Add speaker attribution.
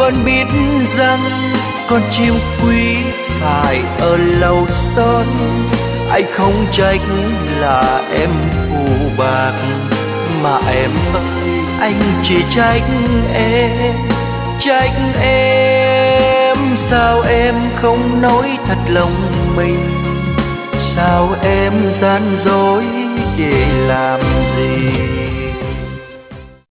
Speaker 1: vẫn biết rằng con chim quý phải ở lâu son. Anh không trách là em phù bạc, mà em ơi anh chỉ trách em. Trách em sao em không nói thật lòng mình, sao em gian dối để làm gì.